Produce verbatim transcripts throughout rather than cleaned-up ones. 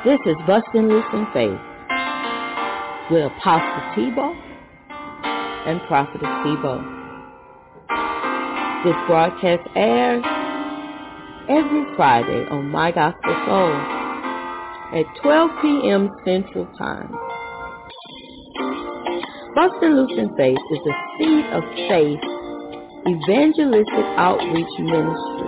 This is Bustin' Loose in Faith with Apostle Tebow and Prophetess Tebow. This broadcast airs every Friday on My Gospel Soul at twelve p.m. Central Time. Bustin' Loose in Faith is a Seed of Faith evangelistic outreach ministry.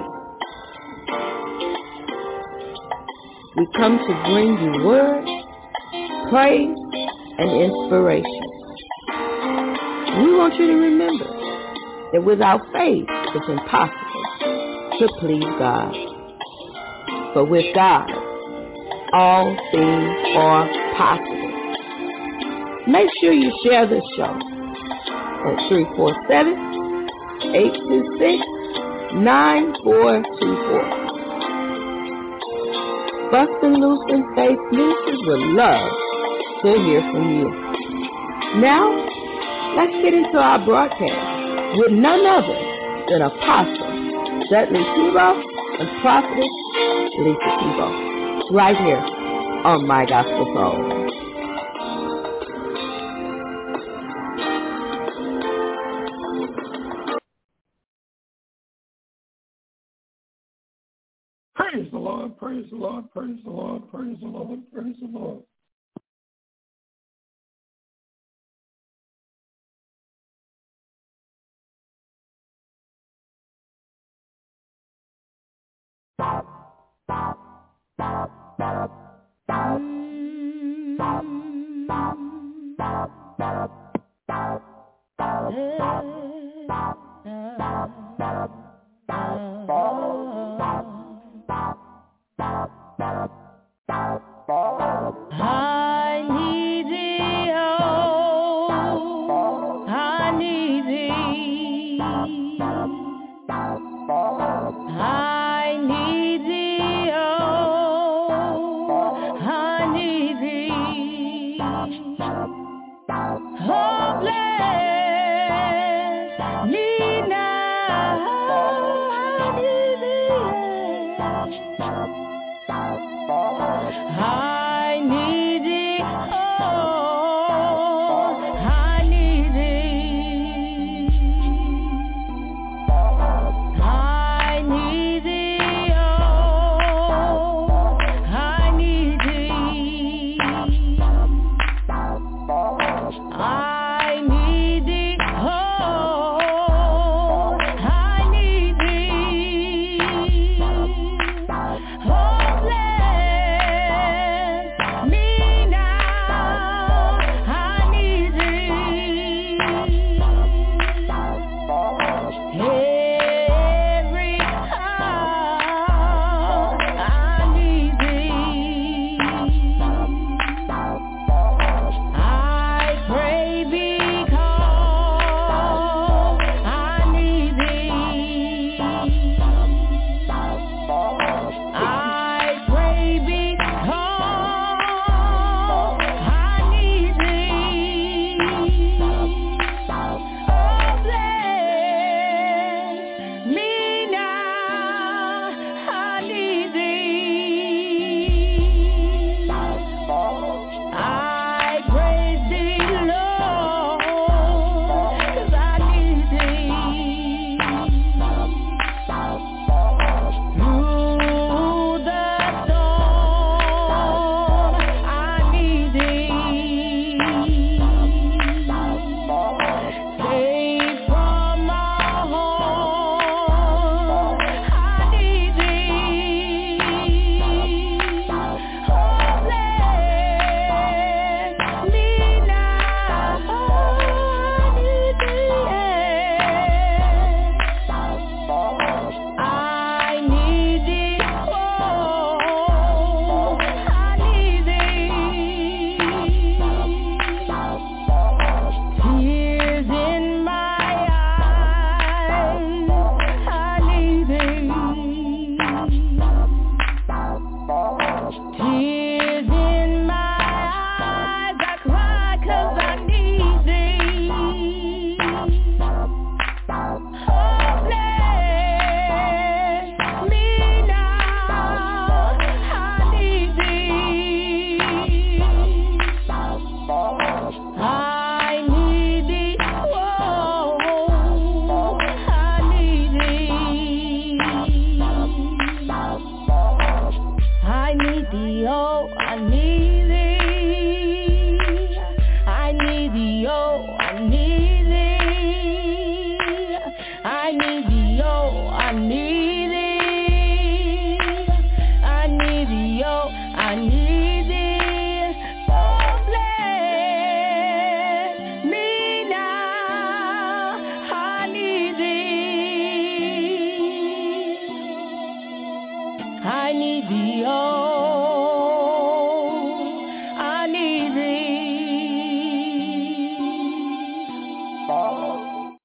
We come to bring you word, praise, and inspiration. We want you to remember that without faith, it's impossible to please God. But with God, all things are possible. Make sure you share this show at three four seven, eight two six, nine four two four. Bustin' Loose in Faith Ministries would love to hear from you. Now, let's get into our broadcast with none other than Apostle Dudley Tebow and Prophetess Lisa Tebow, right here on My Gospel Soul. Praise the Lord, praise the Lord, praise the Lord, praise the Lord, praise the Lord. I need thee, oh, I need thee. I need thee, oh, I need thee. Oh, bless me.